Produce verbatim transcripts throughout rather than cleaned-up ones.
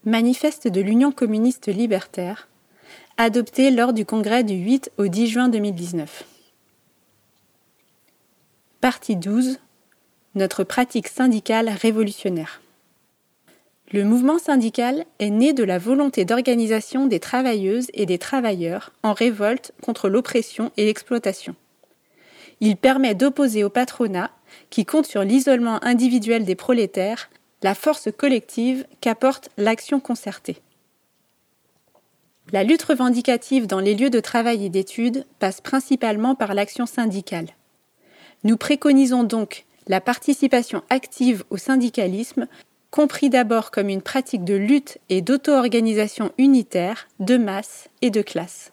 Manifeste de l'Union communiste libertaire, adopté lors du congrès du huit au dix juin deux mille dix-neuf. Partie douze. Notre pratique syndicale révolutionnaire. Le mouvement syndical est né de la volonté d'organisation des travailleuses et des travailleurs en révolte contre l'oppression et l'exploitation. Il permet d'opposer au patronat, qui compte sur l'isolement individuel des prolétaires, la force collective qu'apporte l'action concertée. La lutte revendicative dans les lieux de travail et d'études passe principalement par l'action syndicale. Nous préconisons donc la participation active au syndicalisme, compris d'abord comme une pratique de lutte et d'auto-organisation unitaire, de masse et de classe.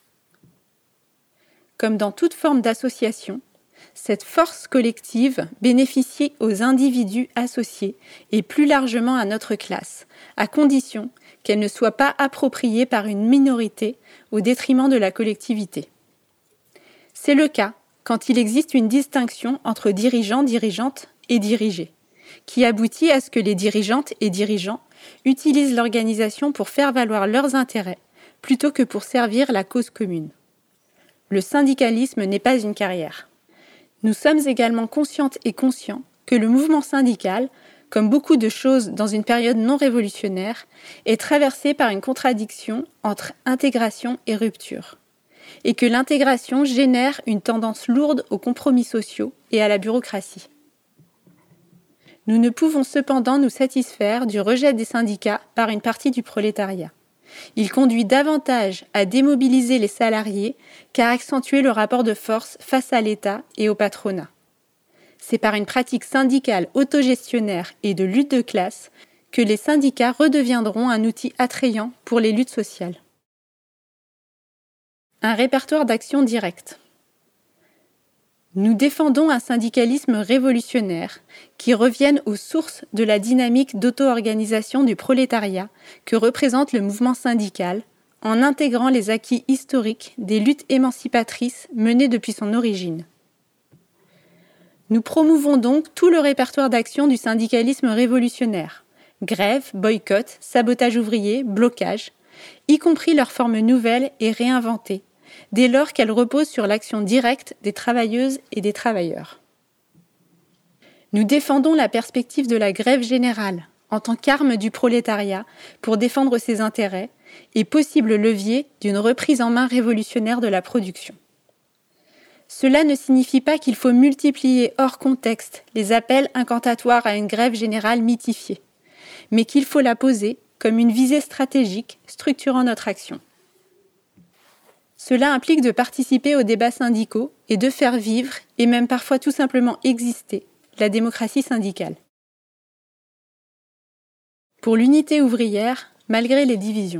Comme dans toute forme d'association, cette force collective bénéficie aux individus associés et plus largement à notre classe, à condition qu'elle ne soit pas appropriée par une minorité au détriment de la collectivité. C'est le cas quand il existe une distinction entre dirigeants, dirigeantes et dirigés, qui aboutit à ce que les dirigeantes et dirigeants utilisent l'organisation pour faire valoir leurs intérêts plutôt que pour servir la cause commune. Le syndicalisme n'est pas une carrière. Nous sommes également conscientes et conscients que le mouvement syndical, comme beaucoup de choses dans une période non révolutionnaire, est traversé par une contradiction entre intégration et rupture, et que l'intégration génère une tendance lourde aux compromis sociaux et à la bureaucratie. Nous ne pouvons cependant nous satisfaire du rejet des syndicats par une partie du prolétariat. Il conduit davantage à démobiliser les salariés qu'à accentuer le rapport de force face à l'État et au patronat. C'est par une pratique syndicale autogestionnaire et de lutte de classe que les syndicats redeviendront un outil attrayant pour les luttes sociales. Un répertoire d'actions directes. Nous défendons un syndicalisme révolutionnaire qui revienne aux sources de la dynamique d'auto-organisation du prolétariat que représente le mouvement syndical, en intégrant les acquis historiques des luttes émancipatrices menées depuis son origine. Nous promouvons donc tout le répertoire d'actions du syndicalisme révolutionnaire, grève, boycott, sabotage ouvrier, blocage, y compris leurs formes nouvelles et réinventées, dès lors qu'elles reposent sur l'action directe des travailleuses et des travailleurs. Nous défendons la perspective de la grève générale en tant qu'arme du prolétariat pour défendre ses intérêts et possible levier d'une reprise en main révolutionnaire de la production. Cela ne signifie pas qu'il faut multiplier hors contexte les appels incantatoires à une grève générale mythifiée, mais qu'il faut la poser comme une visée stratégique structurant notre action. Cela implique de participer aux débats syndicaux et de faire vivre, et même parfois tout simplement exister, la démocratie syndicale. Pour l'unité ouvrière, malgré les divisions.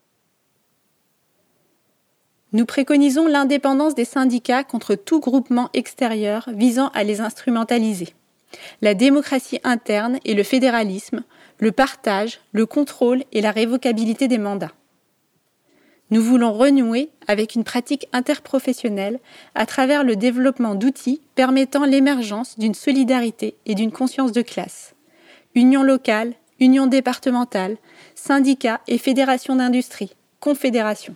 Nous préconisons l'indépendance des syndicats contre tout groupement extérieur visant à les instrumentaliser. La démocratie interne et le fédéralisme, le partage, le contrôle et la révocabilité des mandats. Nous voulons renouer avec une pratique interprofessionnelle à travers le développement d'outils permettant l'émergence d'une solidarité et d'une conscience de classe. Union locale, union départementale, syndicats et fédérations d'industrie, confédérations.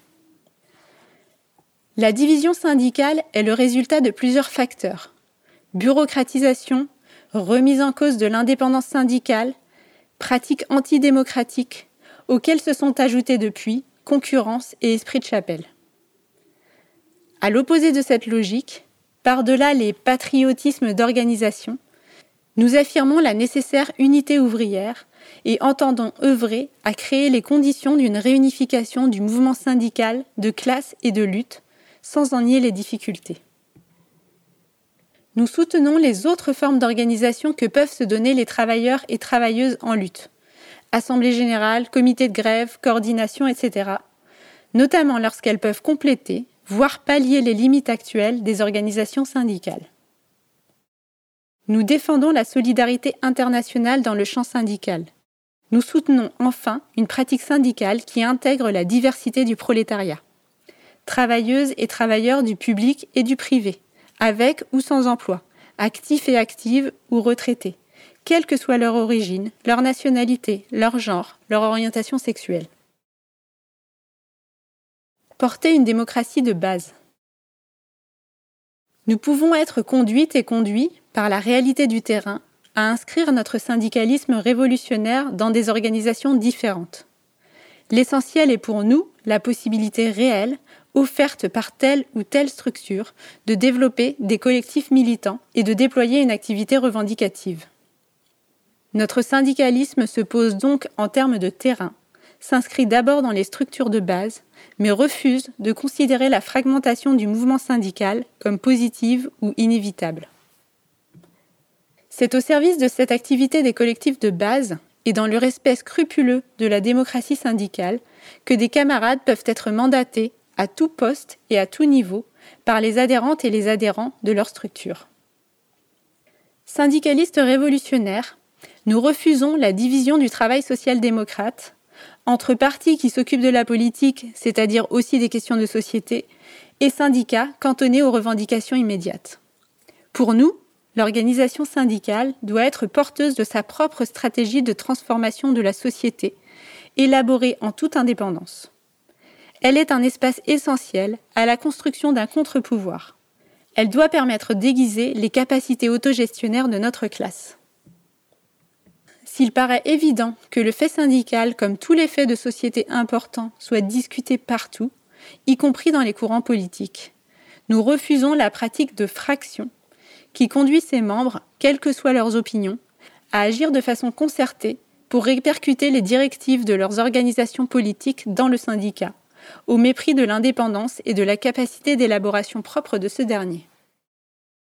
La division syndicale est le résultat de plusieurs facteurs. Bureaucratisation, remise en cause de l'indépendance syndicale, pratiques antidémocratiques, auxquelles se sont ajoutés depuis concurrence et esprit de chapelle. À l'opposé de cette logique, par-delà les patriotismes d'organisation, nous affirmons la nécessaire unité ouvrière et entendons œuvrer à créer les conditions d'une réunification du mouvement syndical de classe et de lutte, sans en nier les difficultés. Nous soutenons les autres formes d'organisation que peuvent se donner les travailleurs et travailleuses en lutte. Assemblée générale, comité de grève, coordination, et cetera, notamment lorsqu'elles peuvent compléter, voire pallier les limites actuelles des organisations syndicales. Nous défendons la solidarité internationale dans le champ syndical. Nous soutenons enfin une pratique syndicale qui intègre la diversité du prolétariat. Travailleuses et travailleurs du public et du privé, avec ou sans emploi, actifs et actives ou retraités, quelle que soit leur origine, leur nationalité, leur genre, leur orientation sexuelle. Porter une démocratie de base. Nous pouvons être conduites et conduits par la réalité du terrain à inscrire notre syndicalisme révolutionnaire dans des organisations différentes. L'essentiel est pour nous la possibilité réelle, offerte par telle ou telle structure, de développer des collectifs militants et de déployer une activité revendicative. Notre syndicalisme se pose donc en termes de terrain, s'inscrit d'abord dans les structures de base, mais refuse de considérer la fragmentation du mouvement syndical comme positive ou inévitable. C'est au service de cette activité des collectifs de base et dans le respect scrupuleux de la démocratie syndicale que des camarades peuvent être mandatés à tout poste et à tout niveau par les adhérentes et les adhérents de leur structure. Syndicalistes révolutionnaires, nous refusons la division du travail social-démocrate entre partis qui s'occupent de la politique, c'est-à-dire aussi des questions de société, et syndicats cantonnés aux revendications immédiates. Pour nous, l'organisation syndicale doit être porteuse de sa propre stratégie de transformation de la société, élaborée en toute indépendance. Elle est un espace essentiel à la construction d'un contre-pouvoir. Elle doit permettre d'aiguiser les capacités autogestionnaires de notre classe. S'il paraît évident que le fait syndical, comme tous les faits de société importants, soit discuté partout, y compris dans les courants politiques, nous refusons la pratique de fraction qui conduit ses membres, quelles que soient leurs opinions, à agir de façon concertée pour répercuter les directives de leurs organisations politiques dans le syndicat, au mépris de l'indépendance et de la capacité d'élaboration propre de ce dernier.